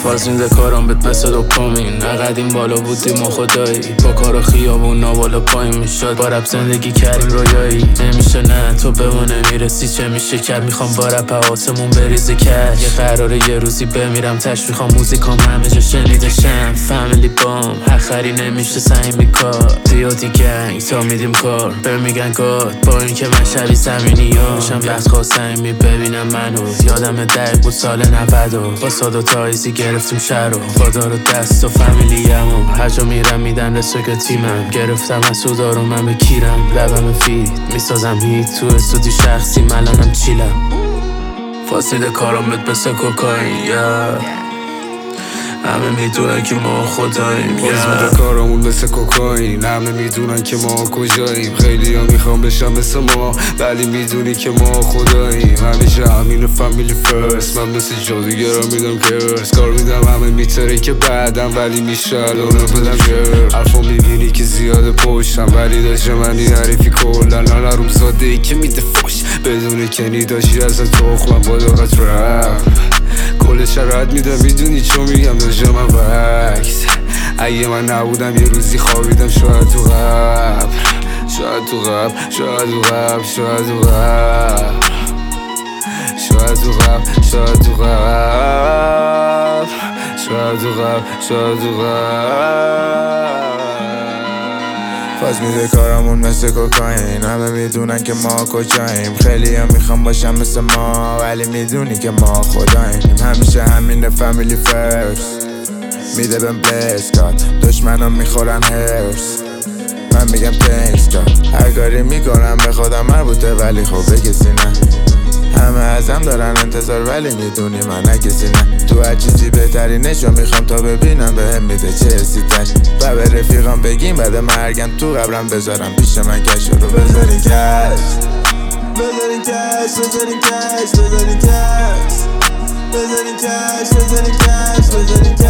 باز میده کارم بهت مثل دوپامین. نقدیم بالا بودیم و خدایی با کار خیابون بالا پایین میشد. با رپ زندگی کردیم رویایی نمیشه نه تو به ما نمیرسی چه میشه کرد. میخوام با رپ آسمون بریزی کش. یه قراره یه روزی بمیرم تش. میخوام موزیکام همه جا شنیده شم. فامیلی بام حخری نمیشه سعی کار. دیودی گنگ تا میدیم کار به میگن گاد. با این که من شبیه زمینی ها شم وقت خواستم ببینم منو. یادم دقیق بود سال 90 با ساد و تایزی گرفتیم شهر و وادار و دست و فامیلیمو. هر جا میرم میدن رسوک تیمم. گرفتم از سودارو من بکیرم. لبم فید میسازم هیت تو استودی شخصی ملانم چیلم. فاسیده کارم بهت مثل کوکائین همه میدونن که ما خداییم. بازمونده کارامون مثل کوکائین. همه میدونن که ما کجاییم. خیلی ها میخوام بشم مثل ما ولی میدونی که ما خداییم. همیشه همین فامیلی فرست. من مثل جادوگرا میدم کرس. کار میدم همه میتره که بعدم ولی میشه الانو بدم جر. حرفا میبینی که زیاده پشتم ولی داشته منی حریفی کلن. نروم ساده ای که میده فش بدون کنی داشتی از تخمم با داغت رپ. کل شرط میدم میدونی چون میگم داشتم من وکس. اگه من نبودم یه روزی خوابیدم شاید تو غب. شاید تو غب شاید تو غب شاید تو غب شاید تو غب شاید تو غب شاید تو غب شاید تو غب. فاز میده کارامون مثل کوکائین. همه میدونن که ما کجاییم. خیلی ها میخوام باشم مثل ما ولی میدونی که ما خداییم. همیشه همین فامیلی فرست. میده بهم بلیس کات. دشمنم میخورن هرس. من میگم تنکس کات. هر کاری میکنم به خودم مربوطه ولی خب به کسی نه. همه ازم دارن انتظار ولی میدونی من نه کسی نه. تو هر چیزی بهترینشو میخوام تا ببینم بهم میده چه حسی تش. و به رفیقام بگیم بعد مرگم تو قبرم بذارم پیش من کش رو بذارین کش. بذارین کش بذارین کش بذارین کش بذارین کش بذارین کش بذارین